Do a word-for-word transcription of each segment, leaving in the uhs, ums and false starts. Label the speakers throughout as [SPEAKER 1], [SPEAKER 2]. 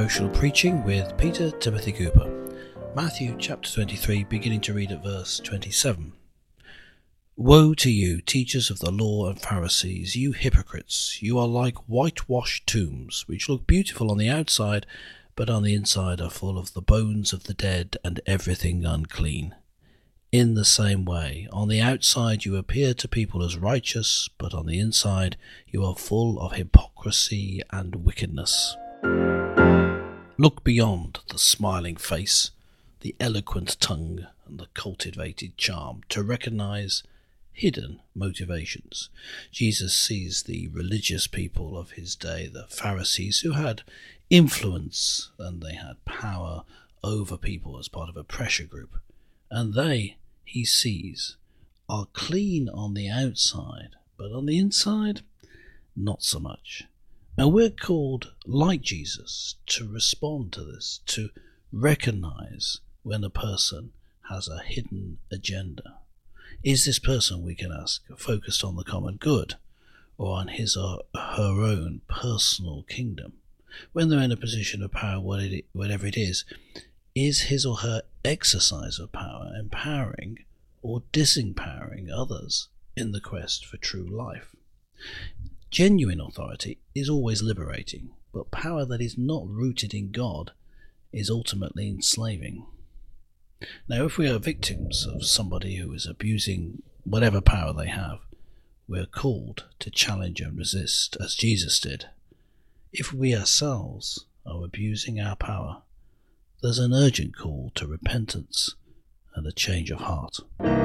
[SPEAKER 1] Devotional Preaching with Peter Timothy Cooper. Matthew chapter twenty-three, beginning to read at verse twenty-seven. Woe to you, teachers of the law and Pharisees, you hypocrites! You are like whitewashed tombs, which look beautiful on the outside, but on the inside are full of the bones of the dead and everything unclean. In the same way, on the outside you appear to people as righteous, but on the inside you are full of hypocrisy and wickedness. Look beyond the smiling face, the eloquent tongue, and the cultivated charm to recognize hidden motivations. Jesus sees the religious people of his day, the Pharisees, who had influence and they had power over people as part of a pressure group, and they he sees are clean on the outside, but on the inside, not so much. And we're called, like Jesus, to respond to this, to recognize when a person has a hidden agenda. Is this person, we can ask, focused on the common good, or on his or her own personal kingdom? When they're in a position of power, whatever it is, is his or her exercise of power empowering or disempowering others in the quest for true life? Genuine authority is always liberating, but power that is not rooted in God is ultimately enslaving. Now, if we are victims of somebody who is abusing whatever power they have, we're called to challenge and resist, as Jesus did. If we ourselves are abusing our power, there's an urgent call to repentance and a change of heart.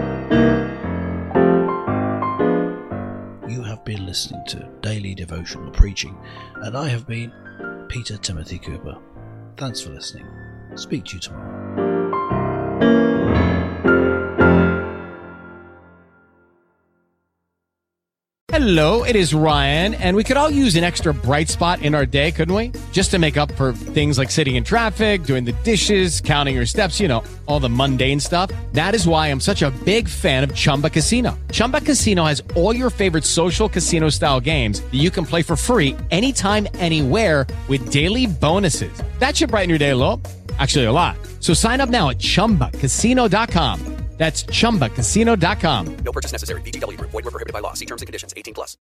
[SPEAKER 1] You have been listening to Daily Devotional Preaching, and I have been Peter Timothy Cooper. Thanks for listening. Speak to you tomorrow.
[SPEAKER 2] Hello, it is Ryan, and we could all use an extra bright spot in our day, couldn't we? Just to make up for things like sitting in traffic, doing the dishes, counting your steps, you know, all the mundane stuff. That is why I'm such a big fan of Chumba Casino. Chumba Casino has all your favorite social casino-style games that you can play for free anytime, anywhere with daily bonuses. That should brighten your day a little. Actually, a lot. So sign up now at chumba casino dot com. That's chumba casino dot com.
[SPEAKER 3] No purchase necessary. V G W Group. Void where prohibited by law. See terms and conditions. eighteen plus.